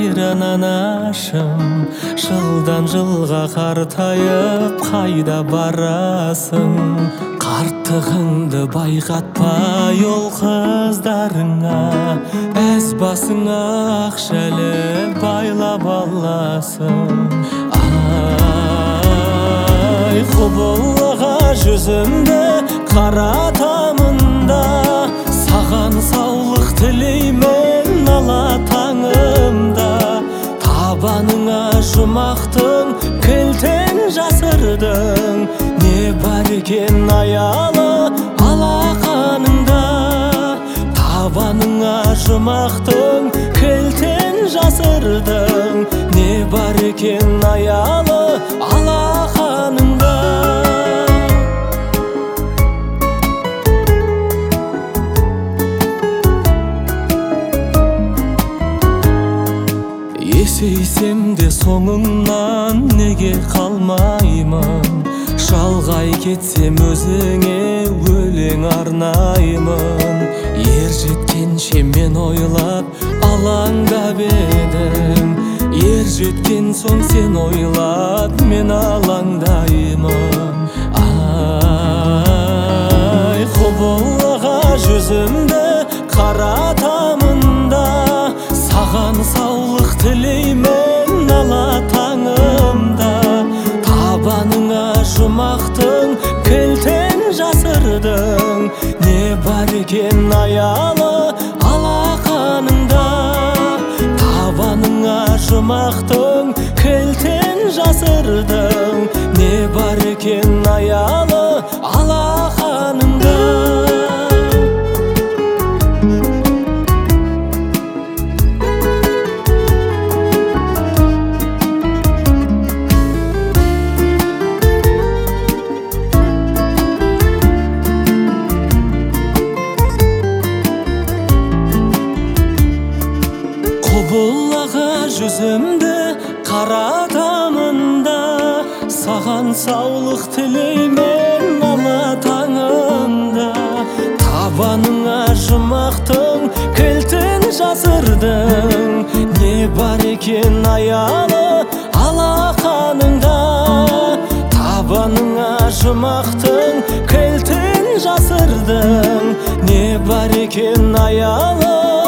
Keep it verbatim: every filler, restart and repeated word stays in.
қайран анашым, жылдан жылға қартайып қайда барасың? Қарттығыңды байқатпай ол қыздарыңа, әз басыңа ақшалы байлап аласың. Ай, құбылыға жүзімді қаратамын да, саған саулық тілеймін ала таңымда. Табаныңа жұмақтың кілтін жасырдың, не бар екен аялы алақаныңда. Табаныңа жұмақтың кілтін жасырдың, не бар екен аялы алақаныңда. Есейсем де соңыңнан неге қалмаймын? Шалғай кетсем өзіңе өлең арнаймын. Ер жеткенше мен ойлап алаңдап едім, ер жеткен соң сен ойлап мен алаңдаймын. Ай, құбылыға жүзімді қаратамын да, саған саулық тілеймін ала таңымда. Табаныңа жұмақтың кілтін жасырдың, не бар екен аялы алақаныңда. Табаныңа жұмақтың кілтін жасырдың, не бар екен аялы алақаныңда. Құбылыға жүзімді қаратамын да, саған саулық тілеймін ала таңымда. Табаныңа жұмақтың кілтін жасырдың, не бар екен аялы алақаныңда. Табаныңа жұмақтың кілтін жасырдың, не бар екен аялы